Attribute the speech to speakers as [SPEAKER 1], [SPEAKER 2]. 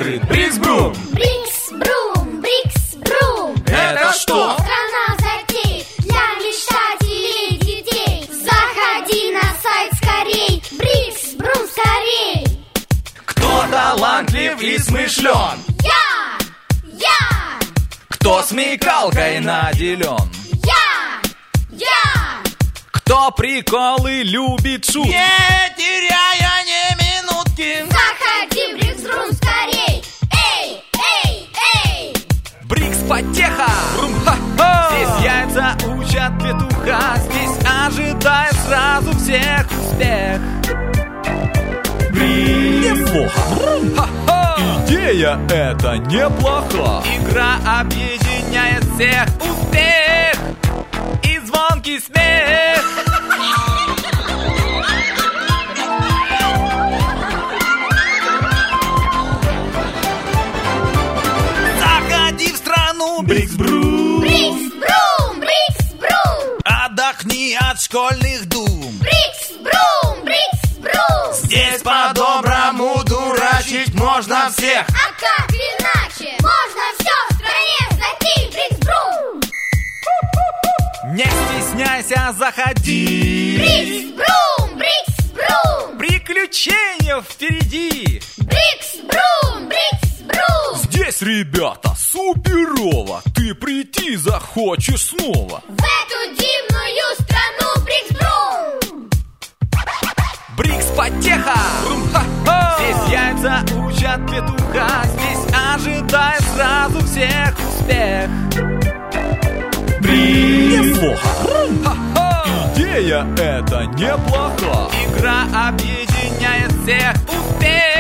[SPEAKER 1] служит Брикс-Брум.
[SPEAKER 2] Брикс-Брум, Брикс-Брум.
[SPEAKER 1] Это что?
[SPEAKER 2] Страна затей для мечтателей детей. Заходи на сайт скорей. Брикс-Брум скорей.
[SPEAKER 1] Кто талантлив и смышлен?
[SPEAKER 2] Я!
[SPEAKER 1] Кто смекалкой наделен?
[SPEAKER 2] Я!
[SPEAKER 1] Кто приколы любит шут?
[SPEAKER 3] Не теряя ни минутки.
[SPEAKER 2] Заходи в Брикс-Брум скорей. Эй!
[SPEAKER 1] Брикс-потеха! Здесь яйца учат петуха. Здесь ожидает сразу всех успех. Неплохо. Идея эта неплоха. Игра объединяет всех. Успех и звонкий смех.
[SPEAKER 3] Заходи в страну
[SPEAKER 1] Брикс-Брум.
[SPEAKER 2] Брикс-Брум, Брикс-Брум.
[SPEAKER 3] Отдохни от школьных дум.
[SPEAKER 2] Брикс-Брум, Брикс-Брум.
[SPEAKER 3] Здесь по-доброму дурачить можно всех.
[SPEAKER 2] А как иначе? Можно все в стране зайти в Брикс-Брум.
[SPEAKER 1] Не стесняйся, заходи.
[SPEAKER 2] Брикс-Брум, Брикс-Брум.
[SPEAKER 1] Приключения впереди.
[SPEAKER 2] Брикс-Брум, Брикс-Брум.
[SPEAKER 1] Здесь, ребята, суперово. Ты прийти захочешь снова.
[SPEAKER 2] В эту дивную страну Брикс-Брум.
[SPEAKER 1] Брикс-потеха. Здесь яйца учат петуха. Здесь ожидает сразу всех успех. Неплохо. Идея эта неплоха. Игра объединяет всех. Успех